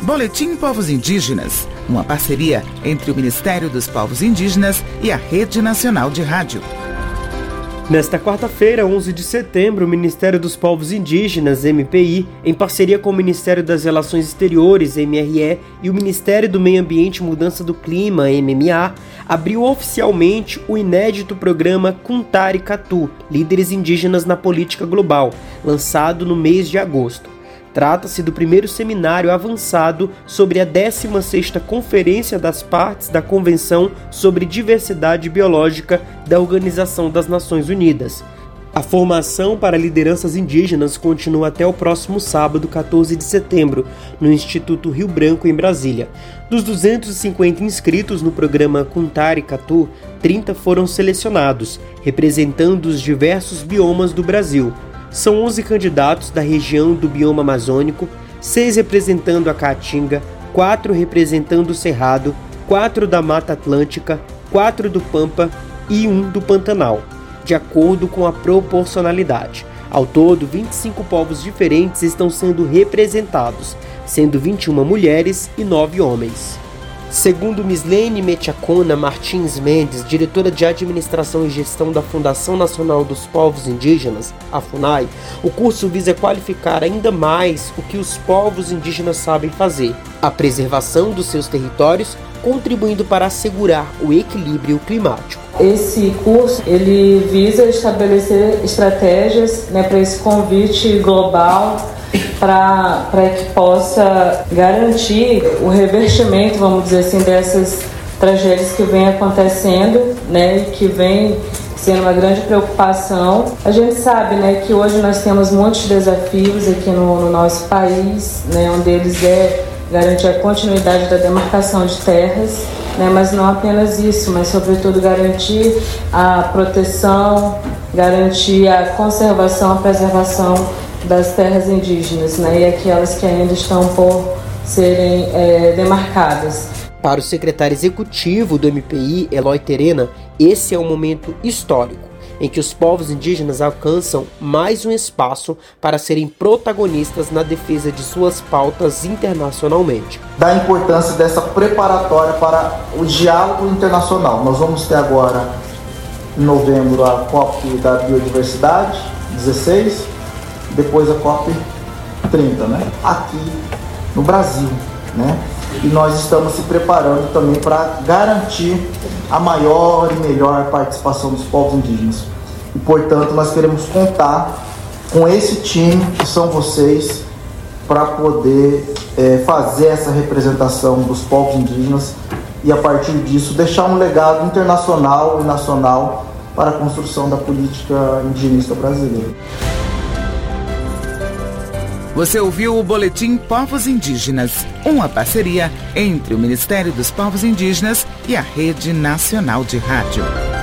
Boletim Povos Indígenas, uma parceria entre o Ministério dos Povos Indígenas e a Rede Nacional de Rádio. Nesta quarta-feira, 11 de setembro, o Ministério dos Povos Indígenas, MPI, em parceria com o Ministério das Relações Exteriores, MRE, e o Ministério do Meio Ambiente e Mudança do Clima, MMA, abriu oficialmente o inédito programa Kuntari Katu, Líderes Indígenas na Política Global, lançado no mês de agosto. Trata-se do primeiro seminário avançado sobre a 16ª Conferência das Partes da Convenção sobre Diversidade Biológica da Organização das Nações Unidas. A formação para lideranças indígenas continua até o próximo sábado, 14 de setembro, no Instituto Rio Branco, em Brasília. Dos 250 inscritos no programa Kuntari Katu, 30 foram selecionados, representando os diversos biomas do Brasil. São 11 candidatos da região do bioma amazônico, 6 representando a Caatinga, 4 representando o Cerrado, 4 da Mata Atlântica, 4 do Pampa e 1 do Pantanal, de acordo com a proporcionalidade. Ao todo, 25 povos diferentes estão sendo representados, sendo 21 mulheres e 9 homens. Segundo Mislene Metiacona Martins Mendes, diretora de Administração e Gestão da Fundação Nacional dos Povos Indígenas, a FUNAI, o curso visa qualificar ainda mais o que os povos indígenas sabem fazer, a preservação dos seus territórios, contribuindo para assegurar o equilíbrio climático. Esse curso ele visa estabelecer estratégias, para esse convite global, para que possa garantir o revertimento, vamos dizer assim, dessas tragédias que vem acontecendo, e que vem sendo uma grande preocupação. A gente sabe, que hoje nós temos muitos desafios aqui no nosso país, um deles é garantir a continuidade da demarcação de terras, mas não apenas isso, mas sobretudo garantir a proteção, garantir a conservação, a preservação das terras indígenas, e aquelas que ainda estão por serem demarcadas. Para o secretário executivo do MPI, Eloy Terena, esse é um momento histórico em que os povos indígenas alcançam mais um espaço para serem protagonistas na defesa de suas pautas internacionalmente. Da importância dessa preparatória para o diálogo internacional. Nós vamos ter agora, em novembro, a COP da Biodiversidade, 16, depois a COP 30, aqui no Brasil, E nós estamos se preparando também para garantir a maior e melhor participação dos povos indígenas. E, portanto, nós queremos contar com esse time, que são vocês, para poder fazer essa representação dos povos indígenas e, a partir disso, deixar um legado internacional e nacional para a construção da política indigenista brasileira. Você ouviu o Boletim Povos Indígenas, uma parceria entre o Ministério dos Povos Indígenas e a Rede Nacional de Rádio.